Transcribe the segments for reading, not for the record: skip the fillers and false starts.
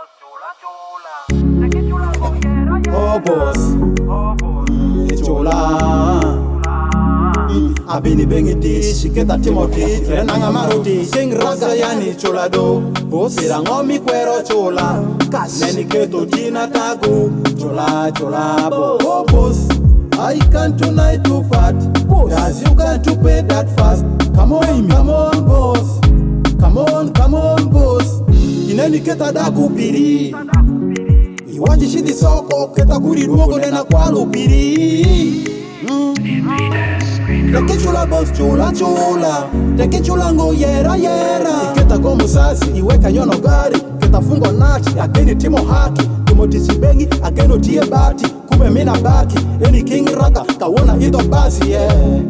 Oh boss, chola. Abini bengi dish, keta Timothy, renanga maroti, sing rasa yani chola do. Boss, irangomi kwero chola. Neni keto tina tagu, chola bo. Oh boss, I can't tonight too fat. As you can't to pay that fast. Come on boss. Come on boss. Ineni keta dagu piri. Iwaji shidi soko keta kuri duogo nena kwalu piri. Teke chula boss chula. Teke chula ngo yera. Iketa gomu sasi iweka nyono gari. Keta fungo nati ageni timo haki. Timothy Sibengi ageno tie bati. Kube mina baki. Eni king raka kawona ito basi yeah.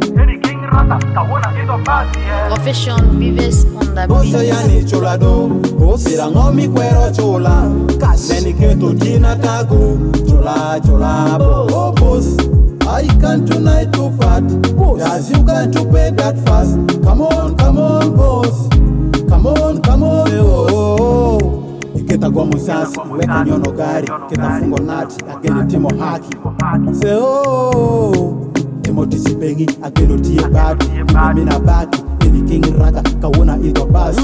Profession Vives on the Bossa yani chola do. Bossa rangomi kwero chola. Neni keto tina tagu. Chola bo. Oh boss, I can't tonight too fat. As you can't to pay that fast. Come on boss. Come on oh. Iketa kwa musasi, weka nyono gari. Keta fungo nati, ageni timo haki. Say oh, Timothy Sibengi, ageno tie bati. Kube mina baki, eni king raka, kawona ito basi.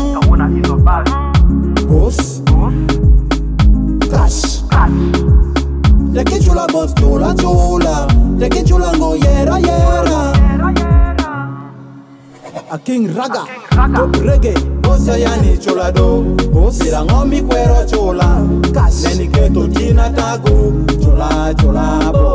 Boss, cash. Teke chula boss chola. Teke chula ngo yera. A king raga, top reggae. Bossa yani chola do. Bossa rangomi kwero chola. Neni keto tina tagu. Chola bo.